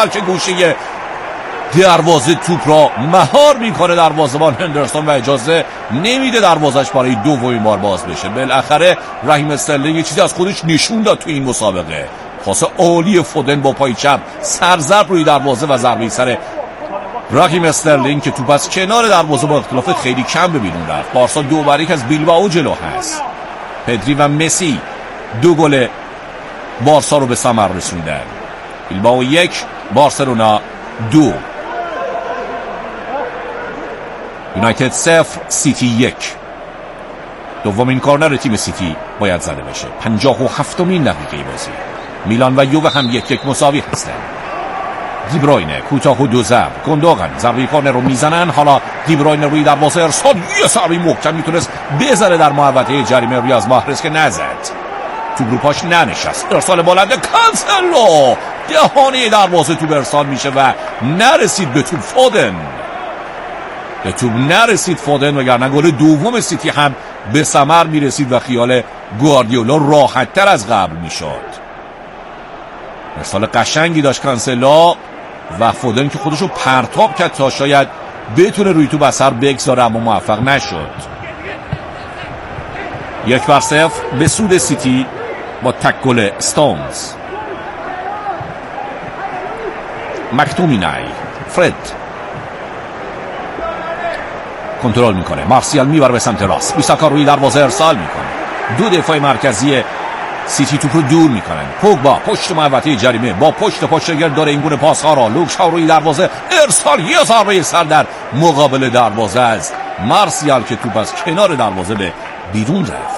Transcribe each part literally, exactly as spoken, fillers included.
تک گوشه دروازه توپ را مهار میکنه دروازه‌بان هندرسون و اجازه نمیده دروازش برای دومین بار باز بشه. بالاخره رحیم استرلینگ یه چیزی از خودش نشون داد تو این مسابقه. پاس عالی فودن با پای چپ سرزرب روی دروازه و ضربه سر رحیم استرلینگ که توپ از کنار دروازه با اختلاف خیلی کم به بیرون رفت. بارسا دو بر یک از بیلبائو جلو هست. پدری و مسی دو گل بارسا رو به ثمر رسوندن. بیلبائو یک، بارسلونا دو. یونایتد صفر، سیتی یک. دومین کارنر تیم سیتی باید زده بشه. پنجاه و هفتمین دقیقه بازی. میلان و یووه هم یک یک مساوی هستن. دیبروینه کوتاه و دو ضرب. گوندوغان ضربه کارنر رو میزنن. حالا دیبروینه روی دروازه ارسال، یه ضربه محکم میتونست بزنه در محوطه جریمه ریاض محرز که نزد. تو گروپاش ننشست. ارسال بلند کانسلو، دهانه دروازه تو ارسال میشه و نرسید به توپ. فودن به توپ نرسید فودن، وگرنه گل دوم سیتی هم به ثمر میرسید و خیال گواردیولا راحت تر از قبل میشد. ارسال قشنگی داشت کانسلو و فودن که خودشو پرتاب کرد تا شاید بتونه روی توپ اثر بگذاره، اما موفق نشد. یک بر صفر به سود سیتی با تک گل استونز. مکتومینای، فرد کنترل میکنه. مارسیال میبره به سمت راست. بیساکا روی دروازه ارسال میکنه. دو دفاع مرکزی سیتی توپ رو دور میکنن. پوگبا پشت محوطه جریمه با پشت پشتگر داره این گونه پاس ها را. لوکشا روی دروازه ارسال، یه ضربه سر در مقابل دروازه از مارسیال که توپ از کنار دروازه به بیرون رفت.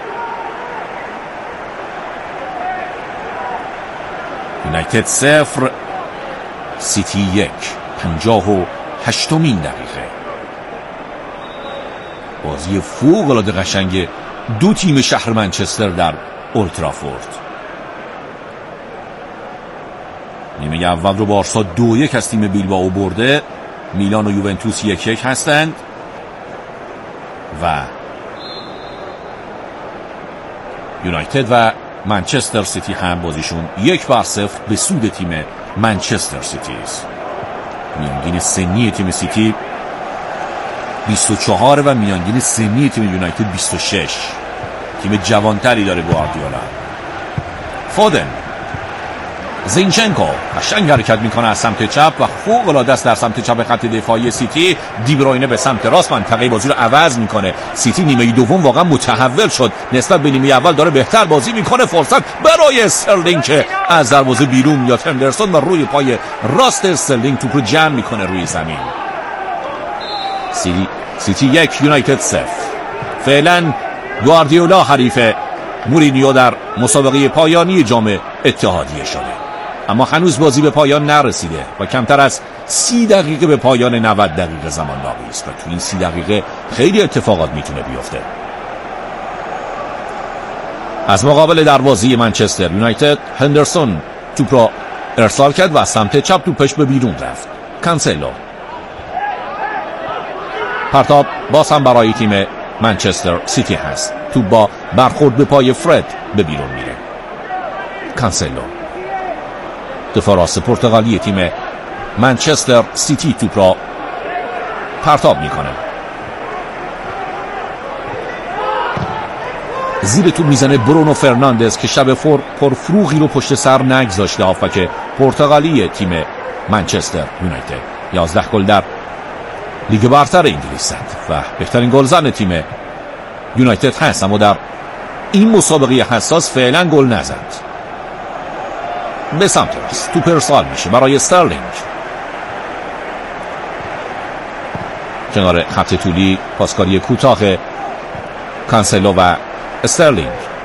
یونایتد صفر، سیتی یک. پنجاه و هشتمین دقیقه. بازی فوق العاده قشنگ دو تیم شهر منچستر در اولترافورد. نیمه اول رو بارسا دو یک از تیم بیلبائو برده. میلان و یوونتوس یک یک هستند و یونایتد و منچستر سیتی هم بازیشون یک بر صفر به سود تیم منچستر سیتی است. میانگین سنی تیم سیتی بیست و چهار و میانگین سنی تیم یونایتد بیست و شش. تیم جوانتری داره گواردیولا. فودن، زینچنکو قشنگ حرکت میکنه از سمت چپ و فوق العاده است در سمت چپ خط دفاعی سیتی. دیبروینه به سمت راست منطقه بازی رو عوض میکنه. سیتی نیمه دوم واقعا متحول شد نسبت به نیمه اول، داره بهتر بازی میکنه. فرصت برای استرلینگ که از دروازه بیرون میاد. هندرسون و روی پای راست استرلینگ توپ رو جمع میکنه روی زمین. سیتی سیتی یک، یونایتد صفر. فعلا گواردیولا حریف مورینیو در مسابقه پایانی جام اتحادیه شده، اما هنوز بازی به پایان نرسیده و کمتر از سی دقیقه به پایان نود دقیقه زمان باقی است و تو این سی دقیقه خیلی اتفاقات میتونه بیفته. از مقابل دروازه منچستر یونایتد هندرسون توپ را ارسال کرد و از سمت چپ توپش به بیرون رفت. کانسلو، پرتاب باز هم برای تیم منچستر سیتی هست. توپ با برخورد به پای فرد به بیرون میره. کانسلو، دفاع راست پرتغالی تیم منچستر سیتی توپ را پرتاب میکنه. زیر توپ میزنه برونو فرناندز که شب فور پرفروغی رو پشت سر نگذاشته. هافبک پرتغالی تیم منچستر یونایتد یازده گل در لیگ برتر انگلیس زد و بهترین گلزن تیم یونایتد هست، اما در این مسابقه حساس فعلا گل نزد. به سمت راست توپ ارسال میشه برای استرلینگ. کنار خط طولی پاسکاری کوتاه کانسلو و استرلینگ.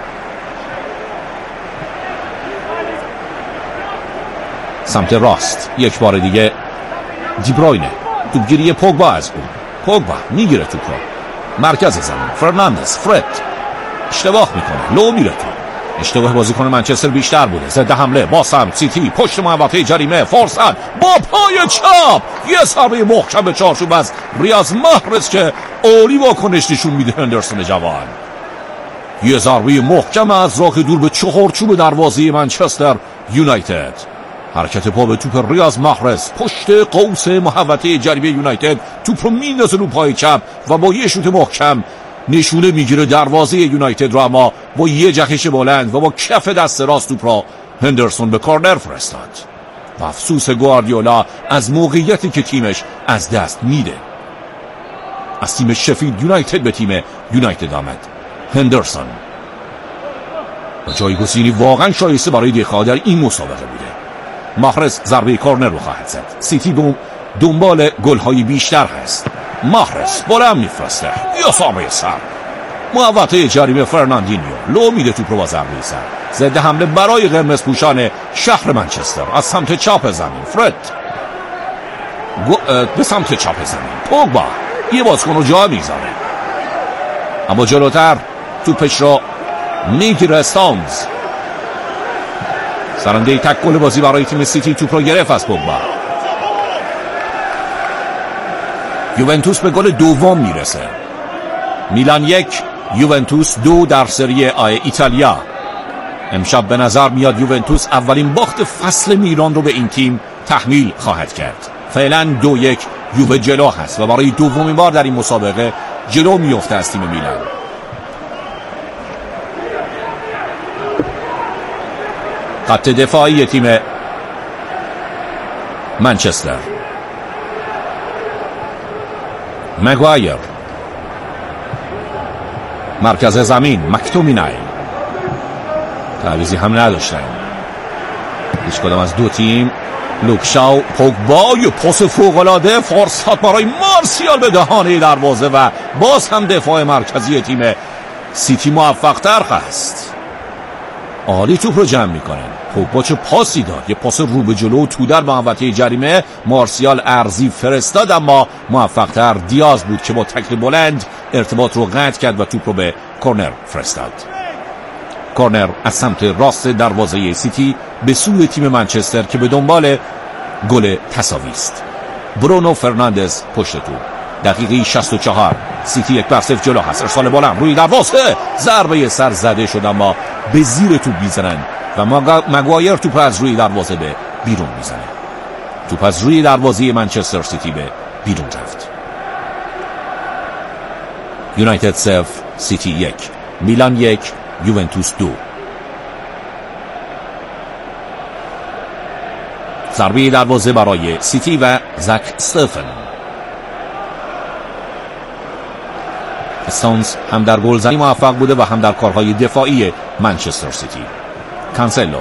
سمت راست یک بار دیگه دیبروینه. توپگیری پوگبا از اون. پوگبا میگیره توپ رو مرکز زمین. فرناندز، فرد اشتباه میکنه، لو میره تو. اشتباه بازیکن منچستر بیشتر بوده. ضد حمله با سمت سیتی پشت محوطه جریمه. فرصت با پای چپ، یه ضربه محکم به چارچوب از ریاض محرز که عالی واکنش نشون میده هندرسون جوان. یه ضربه محکم از راه دور به چهارچوب دروازه منچستر یونایتد. حرکت پا به توپ ریاض محرز پشت قوس محوطه جریمه یونایتد، توپ رو میندازه رو پای چپ و با یه شوت محکم نشونه میگیره دروازه یونایتد رو، اما با یه جهش بلند و با کف دست راست توپ را هندرسون به کورنر فرستاد و افسوس گواردیولا از موقعیتی که تیمش از دست میده. از تیم شفیلد یونایتد به تیم یونایتد آمد هندرسون و جایگزینی واقعا شایسته برای دفاع در این مسابقه بوده. محرز ضربه کورنر رو خواهد زد. سیتی بوم دنبال گل‌های بیشتر هست. محرز بلند میفرسته یا ضربه سر، محوطه جریمه فرناندینیو لو میده توپ رو با ضربه سر. ضد حمله برای قرمز پوشان شهر منچستر از سمت چپ زمین. فرد به سمت چپ زمین. پوگبا یه بازیکن رو جا میذاره، اما جلوتر توپش رو میگیره استونز. سرنده تک گل بازی برای تیم سیتی توپ رو گرفت از پوگبا. یوونتوس به گل دوم میرسه. میلان یک یوونتوس دو در سری آ ایتالیا. امشب به نظر میاد یوونتوس اولین باخت فصل میلان رو به این تیم تحمیل خواهد کرد. فعلا دو یک یووه جلو هست و برای دومین بار در این مسابقه جلو میفته از تیم میلان. خط دفاعی تیم منچستر. مگوایر مرکز زمین. مکتومینای تعویضی هم نداشتن هیچ کدام از دو تیم. لوکشاو پوگبا یه پاس فوق‌العاده فرصت برای مارسیال به دهانه دروازه و باز هم دفاع مرکزی تیم سیتی موفق تر هست. عالی توپ رو جمع میکنن. پوگبا چه پاسی داد، یه پاس رو به جلو تو در محوطه جریمه. مارسیال ارضی فرستاد اما موفق تر دیاز بود که با تکل بلند ارتباط رو قطع کرد و توپ رو به کورنر فرستاد. کورنر از سمت راست دروازه سیتی به سوی تیم منچستر که به دنبال گل تساوی است. برونو فرناندز پشت توپ. دقیقه شصت و چهار سیتی یک بر صفر جلو هست. ارسال بلند روی دروازه، ضربه سر زده شد اما به زیر توپ میزنن و مگوایر توپ از روی دروازه به بیرون میزنه. توپ از روی دروازه منچستر سیتی به بیرون رفت. یونایتد صفر سیتی یک. میلان یک یوونتوس دو. ضربه دروازه برای سیتی و زک استفن. استونز هم در گلزنی موفق بوده و هم در کارهای دفاعی منچستر سیتی. کانسلو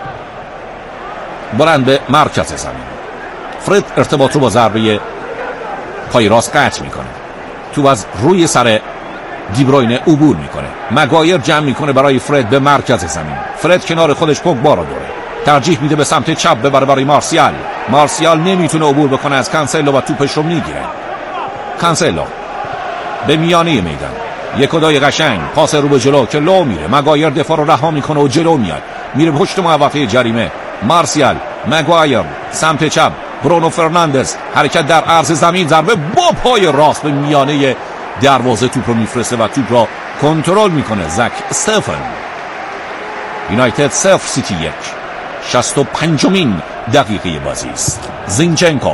بلند به مرکز زمین. فرد ارتباط رو با ضربه پای راست قطع میکنه. تو از روی سر دیبروینه عبور میکنه. مگوایر جمع میکنه برای فرد به مرکز زمین. فرد کنار خودش پوگبا رو داره، ترجیح میده به سمت چپ ببره برای مارسیال. مارسیال نمیتونه عبور بکنه از کانسلو و توپش رو میگیره. کانسلو به میانه میدان، یک کدای قشنگ پاس رو به جلو که لو میره. مگوایر دفاع رو رها میکنه و جلو میاد، میره پشت محوطه جریمه. مارسیال، مگوایر سمت چپ، برونو فرناندز حرکت در عرض زمین، ضربه با پای راست به میانه دروازه توپ رو میفرسته و توپ را کنترل میکنه زک استفن. یونایتد صفر سیتی یک. شصت و پنجمین دقیقه بازی است. زینچنکو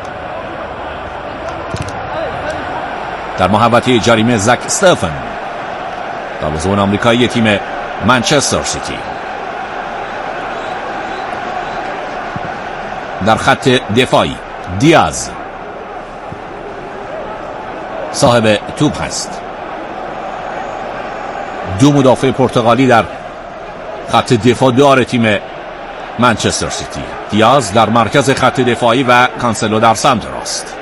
در محوطه جریمه. زک استفن دروازه‌بان آمریکایی تیم منچستر سیتی. در خط دفاعی دیاز صاحب توپ هست. دو مدافع پرتغالی در خط دفاع دار تیم منچستر سیتی. دیاز در مرکز خط دفاعی و کانسلو در سمت راست.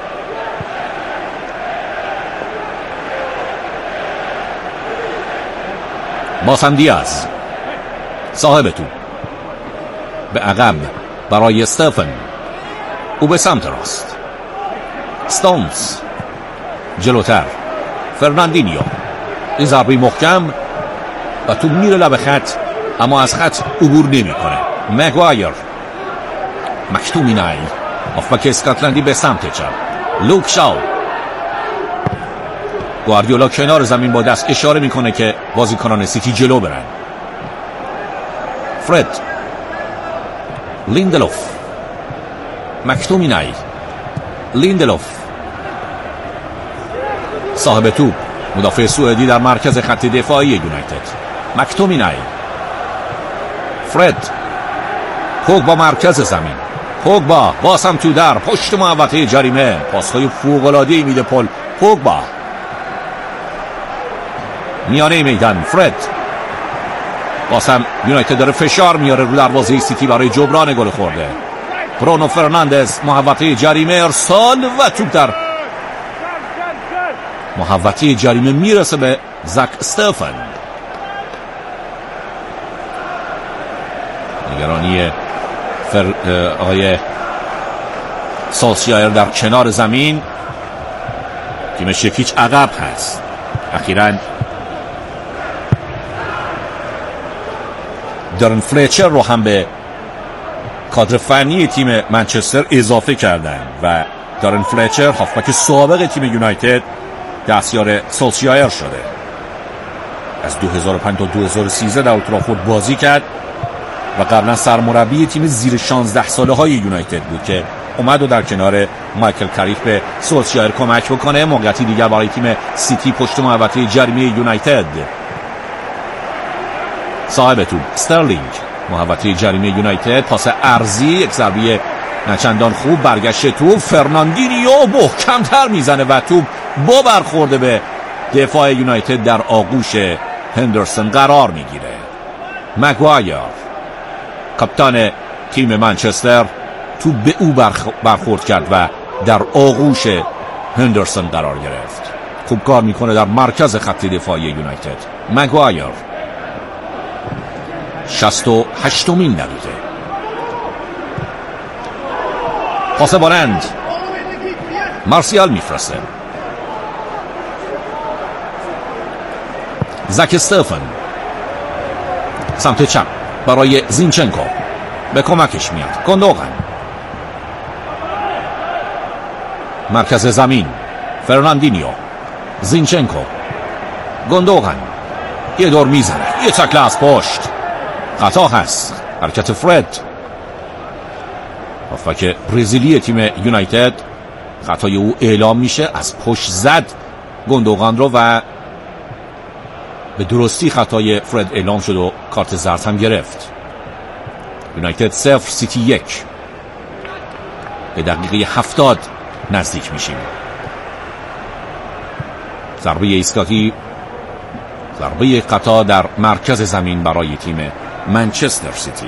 باسم دیاز صاحب توپ به عقب برای استفن. او به سمت راست. ستونز جلوتر. فرناندینیو این ضربه محکم و تو میره لب خط اما از خط عبور نمی کنه. مگوایر، مکتومینای هافبک اسکاتلندی به سمت چپ. لوک شاو. گواردیولا کنار زمین با دست اشاره میکنه که بازیکنان سیتی جلو برن. فرد لیندلوف، مکتومینای، لیندلوف، صاحب توپ مدافع سوئدی در مرکز خط دفاعی یونایتد، مکتومینای، فرد، پوگبا مرکز زمین، پوگبا باز هم تو در پشت محوطه جریمه، پاس‌های فوق‌العاده‌ای میده پل، پوگبا میانه میدان، فرد، باز هم یونایتد داره فشار میاره رو دروازه سیتی برای جبران گل خورده. برونو فرناندز محوطه جریمه، ارسال و توپ در محوطه جریمه میرسه به زاک استفن. نگرانی فر... آقای سولشایر در کنار زمین، تیمش یکیچ عقب هست. اخیراً دارن فلیچر رو هم به کادر فنی تیم منچستر اضافه کردن و دارن فلیچر هافبک سابق تیم یونایتد دستیار سولشایر شده. از دو هزار و پنج تا دو هزار و سیزده در اولد ترافورد بازی کرد و قبلا سرمربی تیم زیر شانزده ساله های یونایتد بود که اومد و در کنار مایکل کریک به سولشایر کمک بکنه. موقعیتی دیگر برای تیم سیتی پشت محوطه جریمه یونایتد، صاحب توپ استرلینگ، محوطه جریمه یونایتد، پاس ارضی، یک ضربه نچندان خوب، برگشت توپ، فرناندینیو محکم‌تر میزنه و توپ با برخورده به دفاع یونایتد در آغوش هندرسون قرار میگیره. مگوایر کاپیتان تیم منچستر توپ به او برخورد کرد و در آغوش هندرسون قرار گرفت. خوب کار میکنه در مرکز خط دفاعی یونایتد. مگوایر شصت و هشتمین دقیقه، پاس بلند، مارسیال میفرسته، زاک استفن سمت چپ برای زینچنکو، به کمکش میاد گوندوغان، مرکز زمین فرناندینیو، زینچنکو، گوندوغان، یه دور میزنه، یه تکله از پشت، خطا هست، حرکت فرد، هافبک برزیلی تیم یونایتد، خطای او اعلام میشه، از پشت زد گوندوغان رو و به درستی خطای فرد اعلام شد و کارت زرد هم گرفت. یونایتد صفر سیتی یک. به دقیقه هفتاد نزدیک میشیم. ضربه ایستگاهی، ضربه خطا در مرکز زمین برای تیم منچستر سیتی.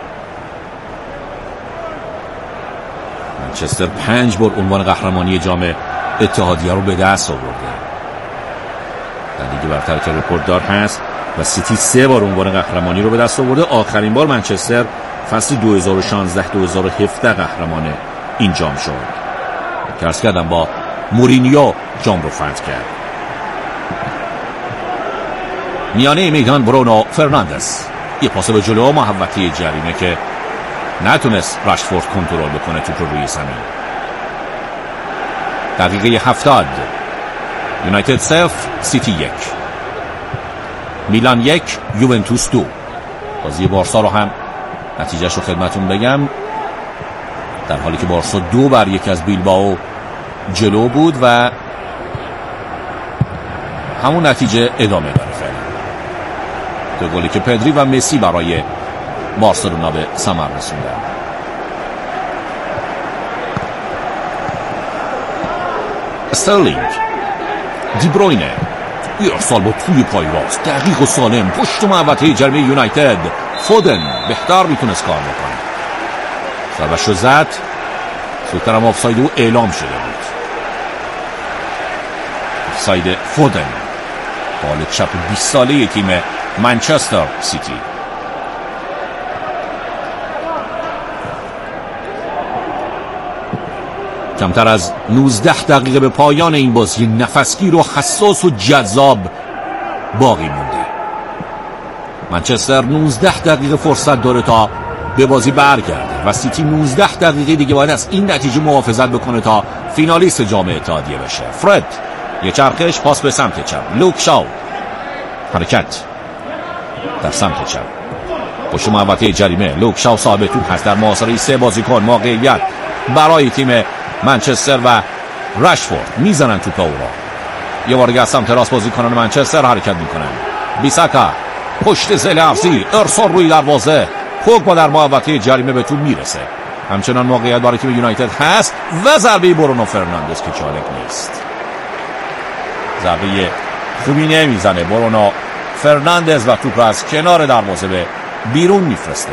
منچستر پنج بار عنوان قهرمانی جام اتحادیه رو به دست آورده. در لیگ برتر که رکورددار هست و سیتی سه بار عنوان قهرمانی رو به دست آورده. آخرین بار منچستر فصل دو هزار و شانزده دو هزار و هفده قهرمان این جام شد که عرض کردم با مورینیو جام رو فتح کرد. میانه میدان برونو فرناندز، یه پاس به جلو، محوطه جریمه که نتونست راشفورد کنترل بکنه توپ رو روی زمین. دقیقه هفتاد، یونایتد صفر سیتی یک. میلان یک یوونتوس دو. بازی بارسا رو هم نتیجهش رو خدمتون بگم، در حالی که بارسا دو بر یک از بیلبائو جلو بود و همون نتیجه ادامه داره فعلا. دو گلی که پدری و مسی برای بارسلونا به ثمر رسوندن. استرلینگ، دی بروینه، ارسال با توی پای راست دقیق و سالم پشت محوطه جریمه یونایتد. فودن بهتر میتونست کار بکنه، ضربه‌ش رو زد، زودتر هم آفساید او اعلام شده بود. آفساید فودن، بال چپ بیست ساله تیم منچستر سیتی. کمتر از نوزده دقیقه به پایان این بازی نفسگیر و حساس و جذاب باقی مونده. منچستر نوزده دقیقه فرصت داره تا به بازی برگرده و سیتی نوزده دقیقه دیگه باید از این نتیجه محافظت بکنه تا فینالیست جام اتحادیه بشه. فرد، یه چرخش، پاس به سمت چپ، لوک شاو، حرکت در سمت چپ، پشت محوطه جریمه لوک شاو صاحب توپ هست. در محاصره سه بازیکن موقعیت برای تیم منچستر و رشفورد میزنن توپ او را. یه بار دیگه از سمت راست بازیکنان منچستر حرکت میکنن. بیساکا پشت زل افزی ارسال روی دروازه. پوگبا در محوطه جریمه به توپ میرسه. همچنان موقعیت برای تیم یونایتد هست و ضربه برونو فرناندز که جالب نیست. ضربه خوبی نمیزنه برونو فرناندز و توپ را از کنار دروازه به بیرون میفرسته.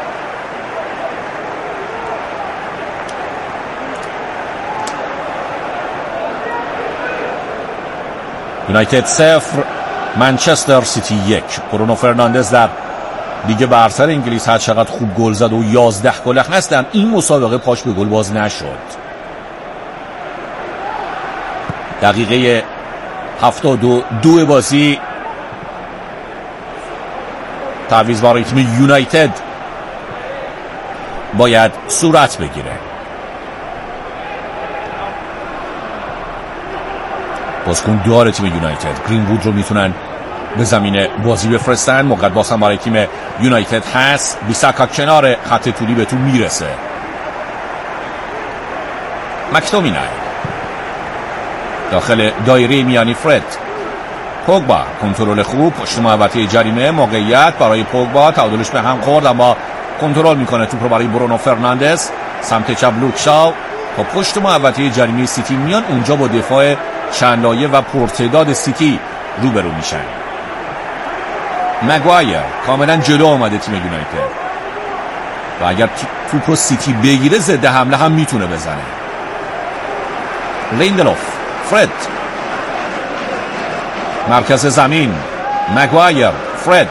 یونایتد صفر منچستر سیتی یک. برونو فرناندز در لیگ برتر انگلیس هر چقدر خوب گل زد و یازده گل هستن، این مسابقه پاش به گل باز نشد. دقیقه هفتاد و دو بازی تعویض برای تیم یونایتد باید صورت بگیره. بازیکن داره تیم یونایتد. گرین وود رو میتونن به زمین بازی بفرستن. موقع باز هم برای تیم یونایتد هست. بیساکا کنار خط طولی به تو میرسه. مکتومینای داخل دایره میانی فرد. پوگبا کنترل خوب پشت محوطه جریمه. موقعیت برای پوگبا، تعادلش به هم خورد اما کنترل میکنه توپ رو برای برونو فرناندز. سمت چپ لوک شاو با پشت محوطه جریمه سیتی میان. اونجا با دفاع چند لایه و پرتعداد سیتی روبرو میشن. مگوایر کاملا جلو آمده تیم یونایتد و اگر توپ رو سیتی بگیره ضد حمله هم میتونه بزنه. لیندلوف فرد مرکز زمین. مگوایر فرد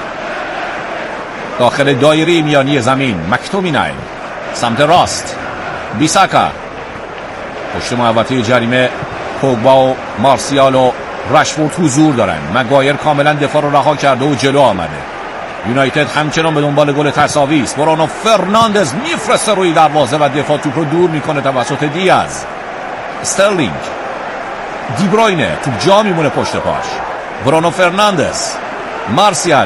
داخل دایره میانی زمین. مکتومینای سمت راست. بیساکا پشت محوطه جریمه. پوگبا و مارسیال و رشفورد حضور دارن. مگوایر کاملا دفاع رو رها کرده و جلو آمده. یونایتد همچنان به دنبال گل تساوی است. برونو فرناندز میفرسته روی دروازه و دفاع توپ رو دور میکنه توسط دیاز. استرلینگ، دی بروینه توپ جا میمونه پشت پاش. برونو فرناندز، مارسیال.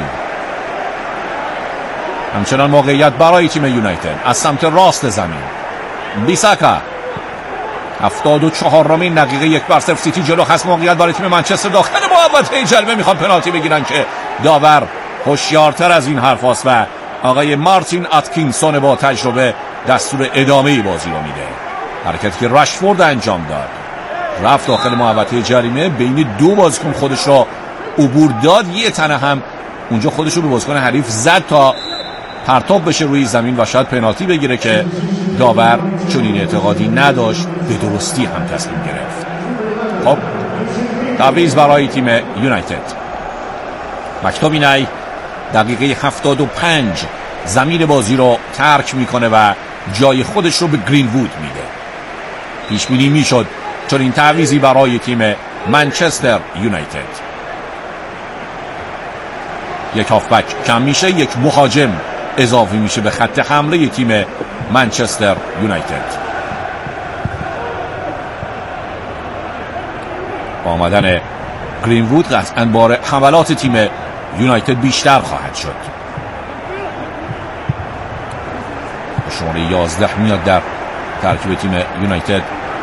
همچنان موقعیت برای تیم یونایتد از سمت راست زمین. بیساکا هفتاد و چهارمین دقیقه یک بر صفر سیتی جلو هست. موقعیت برای تیم منچستر داخل محوطه جریمه. میخوان پنالتی بگیرن که داور هوشیارتر از این حرف است و آقای مارتین اتکینسون با تجربه دستور ادامه بازی رو میده. حرکتی که رشفورد انجام داد، رفت داخل محوطه جریمه، بین دو بازیکن خودش را عبور داد. یه تنه هم اونجا خودش رو به بازیکن حریف زد تا پرتاب بشه روی زمین و شاید پنالتی بگیره که داور چون این اعتقادی نداشت به درستی هم تصمیم گرفت. خب تعویض برای تیم یونایتد. مکتومینای دقیقه هفتاد و پنج زمین بازی رو ترک میکنه و جای خودش رو به گرین وود میده. پیش بینی میشد چون این تعویضی برای تیم منچستر یونایتد. یک هافبک کم میشه، یک مهاجم اضافی میشه به خط حمله تیم منچستر یونایتد. با آمدن گرین وود قطعاً بار حملات تیم یونایتد بیشتر خواهد شد. شماره یازده میاد در ترکیب تیم یونایتد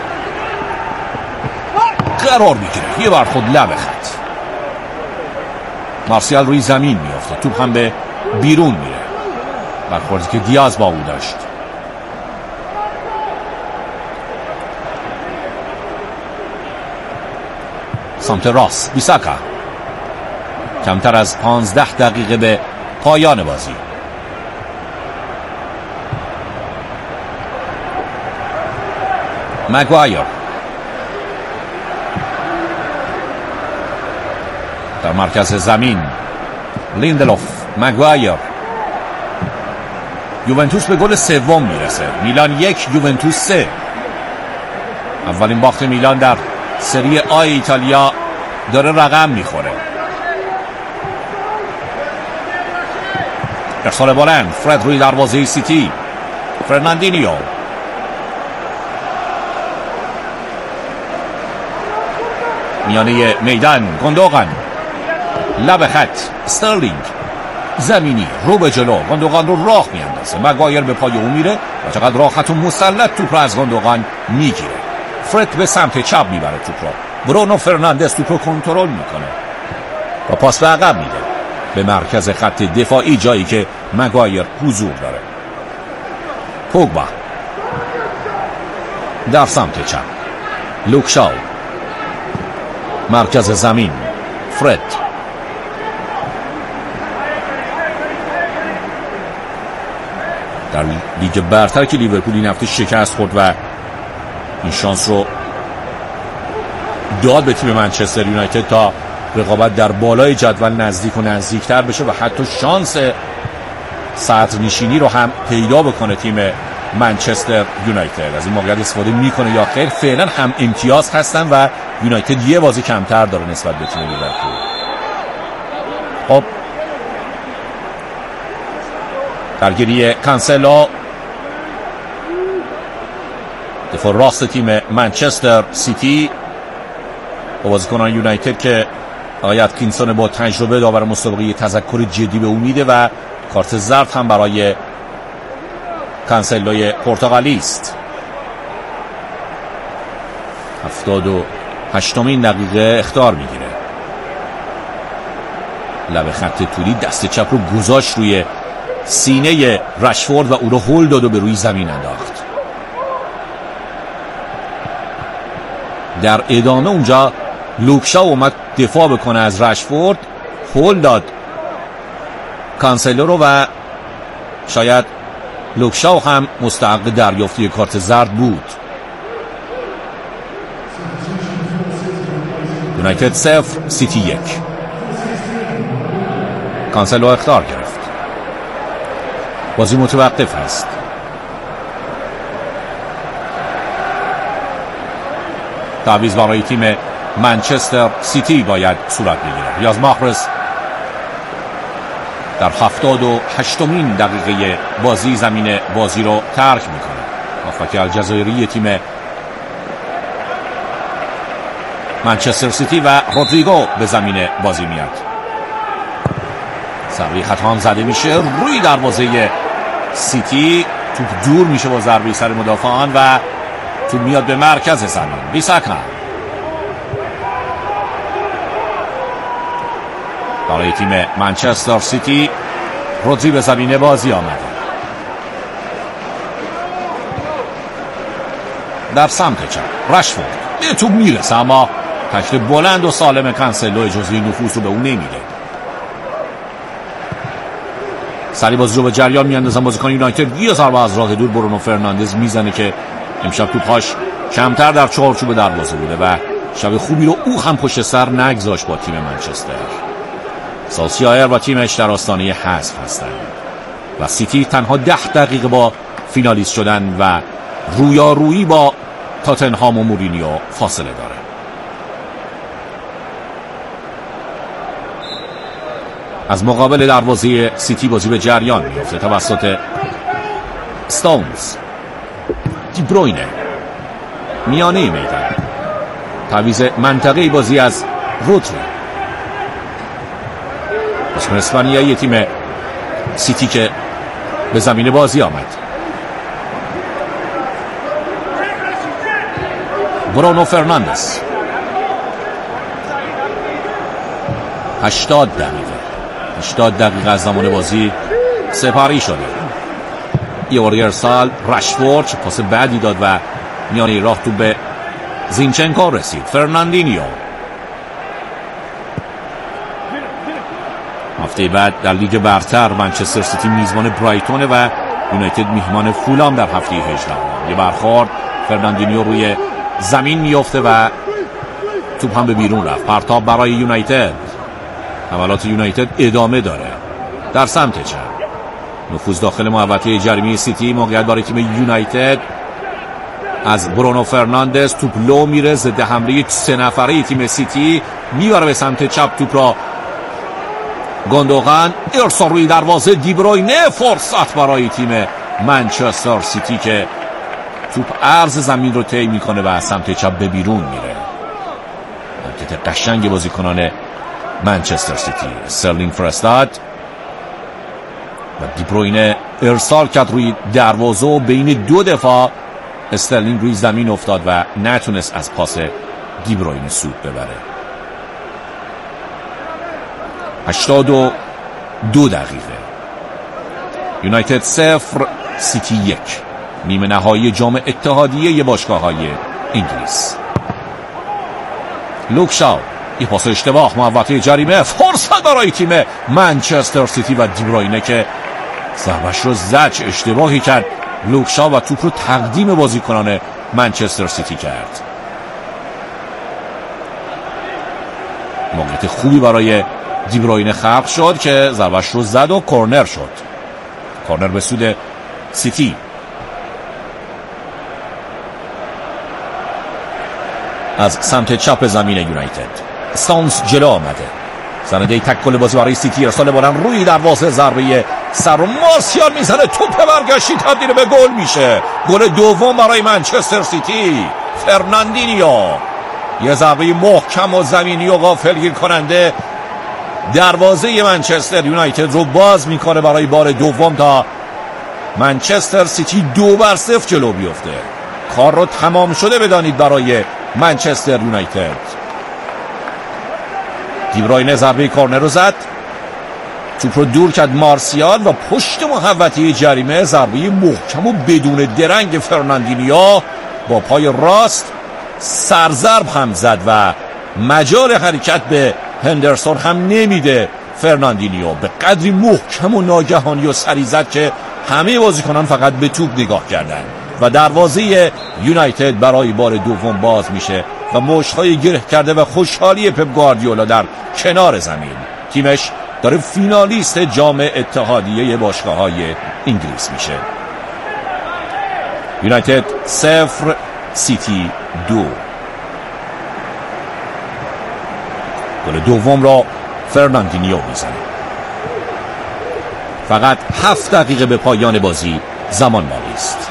قرار میگیره. یه بار خود لب خط. مارسیال روی زمین میافته، توپ هم به بیرون میره. برخوردی که دیاز با او داشت. سمت راست بیساکا. کمتر از پانزده دقیقه به پایان بازی. مگوایر در مرکز زمین. لیندلوف، مگوایر. یوونتوس به گل سوم میرسه. میلان یک یوونتوس سه. اولین باخت میلان در سری آ ایتالیا داره رقم میخوره. ارسال بلند فرد روی دروازه سیتی. فرناندینیو میانه میدان. گندوغان لب خط. استرلینگ زمینی رو به جلو، گوندوغان رو راه میاندازه، مگایر به پای او میره و چقدر راحت و مسلط توپ رو از گوندوغان میگیره. فرد به سمت چپ میبره توپ رو، برونو فرناندز توپ رو کنترل میکنه و پاس به عقب میده به مرکز خط دفاعی، جایی که مگایر حضور داره. پوگبا در سمت چپ، لوکشاو مرکز زمین، فرد در لیگ برتر که لیورپول این هفته شکست خورد و این شانس رو داد به تیم منچستر یونایتد تا رقابت در بالای جدول نزدیک و نزدیکتر بشه و حتی شانس صدر نشینی رو هم پیدا بکنه تیم منچستر یونایتد. از این موقعیت استفاده میکنه یا خیر؟ فعلا هم امتیاز هستن و یونایتد یه بازی کمتر داره نسبت به تیم لیورپول. خب درگیری کانسلو، دفاع راست تیم منچستر سیتی با بازیکنان یونایتد که آقای اتکینسون با تجربه داور مسابقه تذکر جدی به او میده و کارت زرد هم برای کانسلوی پرتغالی است. هفتاد و هشتمین دقیقه اخطار میگیره، لب خط طولی دست چپ رو گذاشت روی سینه رشفورد و او رو هول داد و به روی زمین انداخت. در ادامه اونجا لوکشاو اومد دفاع بکنه از رشفورد، هول داد کانسلو رو و شاید لوکشاو هم مستحق دریافت کارت زرد بود. یونایتد صفر سیتی یک. کانسلو اخطار گرفت، بازی متوقف است. تعویض برای تیم منچستر سیتی باید صورت بگیره. ریاض محرز در هفتاد و هشتمین دقیقه بازی زمین بازی رو ترک میکنه. هافبک الجزایری تیم منچستر سیتی و رودریگو به زمین بازی میاد. ضربه خطا هم زده میشه روی دروازه سیتی، توپ دور میشه با ضربه سر مدافعان و توپ میاد به مرکز زمین. بیساکا برای تیم منچستر سیتی، رودری به زمین بازی آمده. در سمت چپ رشفورد به توپ میرسه اما تکل بلند و سالم کانسلو اجازه نفوذ رو به اون نمیده. سری بازی رو به جریان میاندازن بازیکن یونایتد. یه ضربه از راه دور برونو فرناندز میزنه که امشب توپاش کمتر در چارچوب دروازه بوده و شب خوبی رو او هم پشت سر نگذاشت با تیم منچستر. سولشایر و تیمش در آستانه حذف هستند و سیتی تنها ده دقیقه با فینالیست شدن و رویارویی با تاتنهام و مورینیو فاصله داره. از مقابل دروازه سیتی بازی به جریان میفته توسط ستونز. دی بروینه میانه میدان، تعویض منطقه بازی از رودری، بازیکن اسپانیایی تیم سیتی که به زمین بازی آمد. برونو فرناندز. هشتاد دقیقه هشتاد دقیقه از زمان بازی سپاری شده. یه بار ارسال رشفورد پاس بعدی داد و میانه راه تو به زینچنکو رسید. فرناندینیو هفته بعد در لیگ برتر منچستر سیتی میزبان برایتون و یونایتد میهمان فولام در هفته هجدهم. یه برخورد فرناندینیو روی زمین میفته و توپ هم به بیرون رفت. پرتاب برای یونایتد. حملات یونایتد ادامه داره در سمت چپ. نفوذ داخل محوطه جریمه سیتی، موقعیت برای تیم یونایتد از برونو فرناندز. توپ لو میره، ضد حمله سه نفره تیم سیتی میبره به سمت چپ توپ را گوندوغان. ارسال روی دروازه دی بروینه. فرصت برای تیم منچستر سیتی که توپ عرض زمین رو طی میکنه و از سمت چپ به بیرون میره. حرکت قشنگ بازیکنان منچستر سیتی. استرلینگ فرستاد و دیبروینه ارسال کرد روی دروازه و بین دو دفاع استرلینگ روی زمین افتاد و نتونست از پاس دیبروینه سود ببره. هشتاد و دو دقیقه. یونایتد صفر سیتی یک. نیمه نهایی جام اتحادیه باشگاه‌های انگلیس. لوک شاو این پاس اشتباه محوطه جریمه، فرصت برای تیم منچستر سیتی و دیبروینه که ضربش رو زد. اشتباهی کرد لوک شاو و توپ رو تقدیم بازیکنان منچستر سیتی کرد. موقعیت خوبی برای دیبروینه خلق شد که ضربش رو زد و کورنر شد. کورنر به سود سیتی. از سمت چپ زمین یونایتد استونز جلو آمده. زننده تکل بازی برای سیتی. ارسال بلند روی دروازه، ضربه سر و مارسیال میزنه، توپ برگشتی تبدیل به گل میشه. گل دوم برای منچستر سیتی. فرناندینیو یه ضربه محکم و زمینی و غافلگیر کننده دروازه منچستر یونایتد رو باز میکنه برای بار دوم تا منچستر سیتی دو بر صفر جلو بیفته. کار رو تمام شده بدانید برای منچستر یونایتد. دیبروینه ضربه کورنر رو زد، توپ رو دور کرد مارسیال و پشت محوطه جریمه ضربه محکم و بدون درنگ فرناندینیو با پای راست سرضرب هم زد و مجال حرکت به هندرسون هم نمیده. فرناندینیو به قدری محکم و ناگهانی و سری زد که همه بازیکنان فقط به توپ نگاه کردند و دروازه یونایتد برای بار دوم باز میشه و مشت‌های گره کرده و خوشحالی پپ گواردیولا در کنار زمین. تیمش داره فینالیست جام اتحادیه باشگاه‌های انگلیس میشه. یونایتد صفر سیتی دو. گل دوم را فرناندینیو میزنه. فقط هفت دقیقه به پایان بازی زمان باقی است.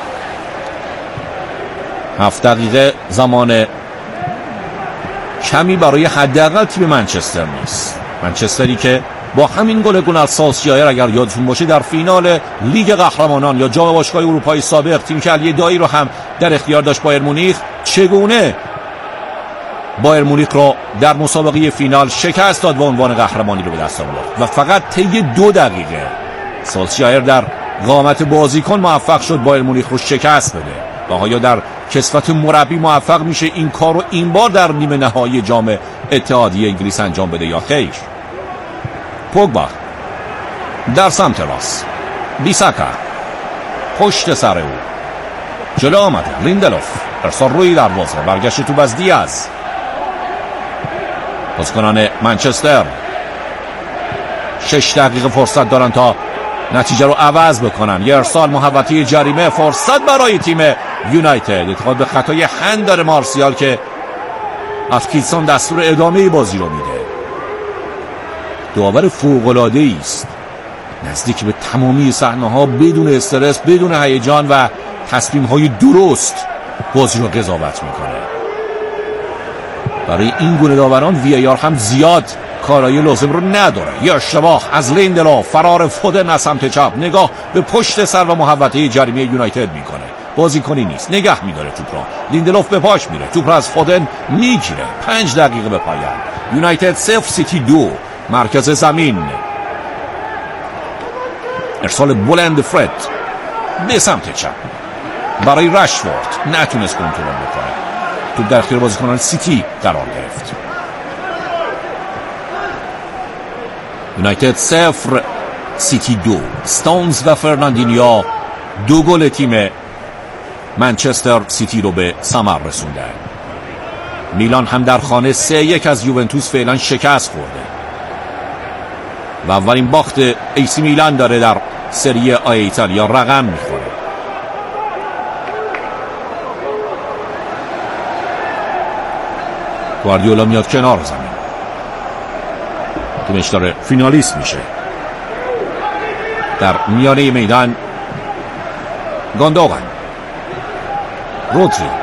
هفت دقیقه زمان کمی برای حداقل تیم منچستر نیست. منچستری که با همین گل گونر سولشایر اگر یادتون باشه در فینال لیگ قهرمانان یا جام باشگاه‌های اروپایی سابق تیم که علی دایی رو هم در اختیار داشت بایر مونیخ، چگونه بایر مونیخ رو در مسابقه فینال شکست داد و عنوان قهرمانی رو به دست آورد و فقط طی دو دقیقه سولشایر در قامت بازیکن موفق شد بایر مونیخ رو شکست بده. و آیا در کسوت مربی موفق میشه این کار رو این بار در نیمه نهایی جام اتحادیه انگلیس انجام بده یا خیر؟ پوگبا در سمت راست، بیساکا پشت سر او جلو آمده، لیندلوف ارسال روی دروازه، برگشت توپ از دیاز. بازیکنان منچستر شش دقیقه فرصت دارن تا نتیجه رو عوض بکنن. یه ارسال محوطه جریمه، فرصت برای تیم یونایتد. اعتقاد به خطای هند داره مارسیال که اتکینسون دستور ادامه بازی رو میده. داور فوق‌العاده‌ای است، نزدیک به تمامی صحنه‌ها بدون استرس، بدون هیجان و تصمیم‌های درست بازی رو قضاوت میکنه. برای این گونه داوران وی ای آر هم زیاد کارایی لازم رو نداره. یا اشتباه از لیندلوف، فرار فودن از سمت چپ، نگاه به پشت سر و محوطه جریمه یونایتد میکنه. بازیکنی نیست، نگه میداره توپ را. لیندلوف به پاش میره، توپ را از فودن میگیره. پنج دقیقه به پایان. یونایتد صفر سیتی دو. مرکز زمین، ارسال بلند فرد به سمت چپ برای رشفورد، نتونست کنترل بکنه. توپ در اختیار بازیکنان سیتی قرار گرفت. یونایتد صفر سیتی دو. ستونز و فرناندینیو دو گل تیم منچستر سیتی رو به ثمر رسوندن. میلان هم در خانه سه یک از یوونتوس فعلا شکست خورده و اولین باخت ایسی میلان داره در سری آ ایتالیا رقم میخوره. گواردیولا میاد کنار زمین، تیمش داره فینالیست میشه. در میانه میدان گاندوغان، رودری،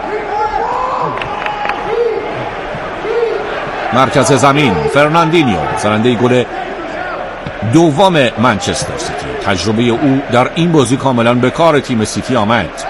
مرکز زمین فرناندینیو، زننده گل دوم منچستر سیتی. تجربه او در این بازی کاملا به کار تیم سیتی آمد.